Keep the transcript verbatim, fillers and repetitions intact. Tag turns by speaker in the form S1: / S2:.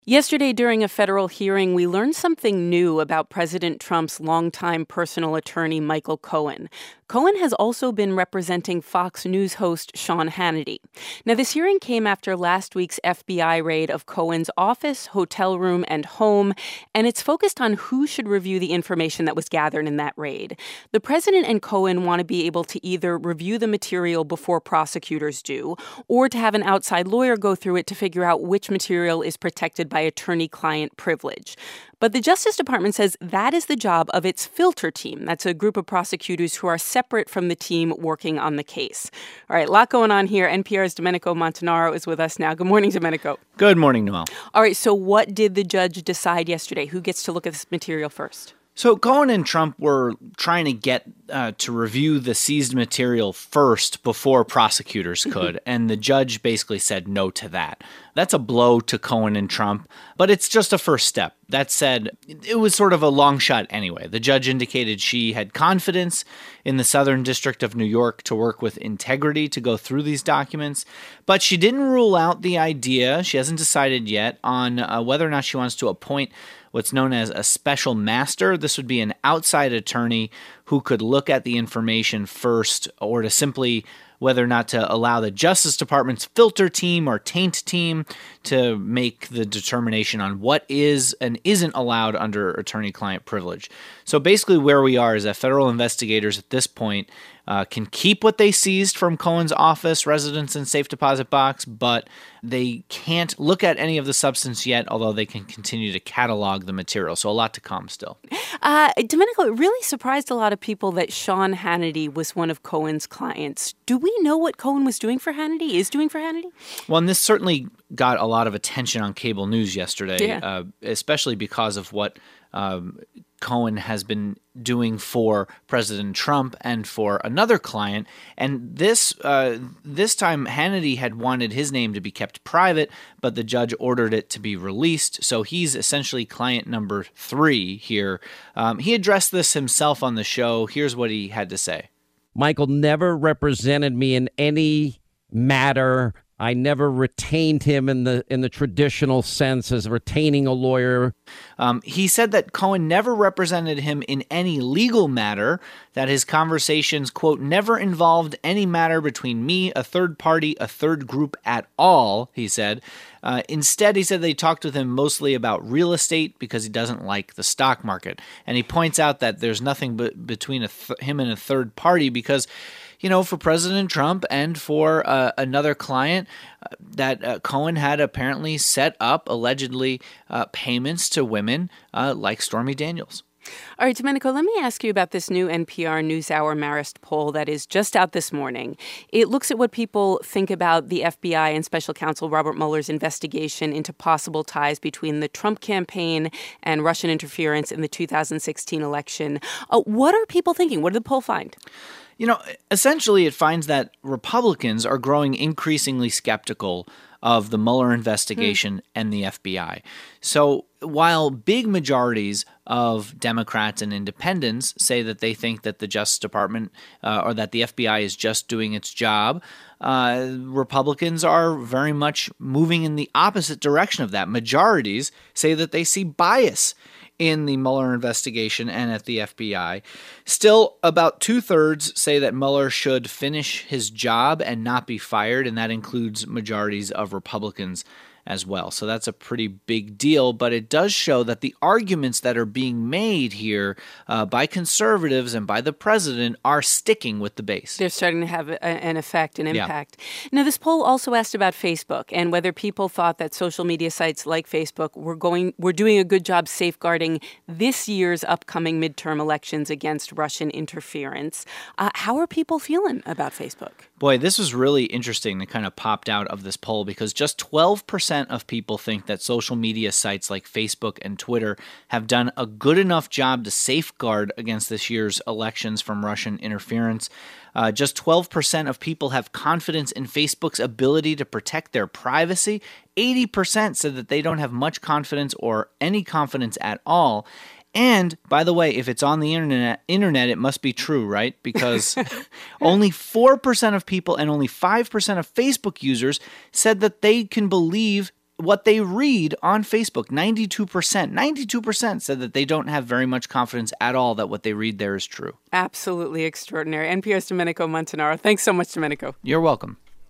S1: Yesterday, during a federal hearing, we learned something new about President Trump's longtime personal attorney, Michael Cohen. Cohen has also been representing Fox News host Sean Hannity. Now, this hearing came after last week's F B I raid of Cohen's office, hotel room, and home, and it's focused on who should review the information that was gathered in that raid. The president and Cohen want to be able to either review the material before prosecutors do, or to have an outside lawyer go through it to figure out which material is protected by attorney-client privilege. But the Justice Department says that is the job of its filter team. That's a group of prosecutors who are separate from the team working on the case. All right, a lot going on here. N P R's Domenico Montanaro is with us now. Good morning, Domenico.
S2: Good morning, Noel.
S1: All right, so what did the judge decide yesterday? Who gets to look at this material first?
S2: So Cohen and Trump were trying to get uh, to review the seized material first before prosecutors could, and the judge basically said no to that. That's a blow to Cohen and Trump, but it's just a first step. That said, it was sort of a long shot anyway. The judge indicated she had confidence in the Southern District of New York to work with integrity to go through these documents, but she didn't rule out the idea, she hasn't decided yet, on uh, whether or not she wants to appoint what's known as a special master. This would be an outside attorney who could look at the information first, or to simply whether or not to allow the Justice Department's filter team or taint team to make the determination on what is and isn't allowed under attorney-client privilege. So basically where we are is that federal investigators at this point uh, can keep what they seized from Cohen's office, residence, and safe deposit box, but they can't look at any of the substance yet, although they can continue to catalog the material. So a lot to come still.
S1: Uh, Domenico, it really surprised a lot of people that Sean Hannity was one of Cohen's clients. Do we know what Cohen was doing for Hannity, is doing for Hannity?
S2: Well, and this certainly got a lot of attention on cable news yesterday,
S1: yeah.
S2: uh, especially because of what um, Cohen has been doing for President Trump and for another client. And this uh, this time, Hannity had wanted his name to be kept private, but the judge ordered it to be released. So he's essentially client number three here. Um, he addressed this himself on the show. Here's what he had to say.
S3: Michael never represented me in any matter. I never retained him in the in the traditional sense as retaining a lawyer.
S2: Um, he said that Cohen never represented him in any legal matter, that his conversations, quote, never involved any matter between me, a third party, a third group at all, he said. Uh, instead, he said they talked with him mostly about real estate because he doesn't like the stock market. And he points out that there's nothing b- between a th- him and a third party because, you know, for President Trump and for uh, another client, uh, that uh, Cohen had apparently set up, allegedly, uh, payments to women uh, like Stormy Daniels.
S1: All right, Domenico, let me ask you about this new N P R NewsHour Marist poll that is just out this morning. It looks at what people think about the F B I and Special Counsel Robert Mueller's investigation into possible ties between the Trump campaign and Russian interference in the two thousand sixteen election. Uh, what are people thinking? What did the poll find?
S2: You know, essentially it finds that Republicans are growing increasingly skeptical of the Mueller investigation hmm. and the F B I. So while big majorities of Democrats and independents say that they think that the Justice Department uh, or that the F B I is just doing its job, uh, Republicans are very much moving in the opposite direction of that. Majorities say that they see bias in the Mueller investigation and at the F B I. Still, about two-thirds say that Mueller should finish his job and not be fired, and that includes majorities of Republicans as well. So that's a pretty big deal, but it does show that the arguments that are being made here uh, by conservatives and by the president are sticking with the base.
S1: They're starting to have a, an effect, an impact. Yeah. Now, this poll also asked about Facebook and whether people thought that social media sites like Facebook were going were doing a good job safeguarding this year's upcoming midterm elections against Russian interference. Uh, how are people feeling about Facebook?
S2: Boy, this was really interesting that kind of popped out of this poll because just twelve percent of people think that social media sites like Facebook and Twitter have done a good enough job to safeguard against this year's elections from Russian interference. Uh, just twelve percent of people have confidence in Facebook's ability to protect their privacy. eighty percent said that they don't have much confidence or any confidence at all. And, by the way, if it's on the internet, internet, it must be true, right? Because only four percent of people and only five percent of Facebook users said that they can believe what they read on Facebook. ninety-two percent, ninety-two percent said that they don't have very much confidence at all that what they read there is true.
S1: Absolutely extraordinary. N P R's Domenico Montanaro. Thanks so much, Domenico.
S2: You're welcome.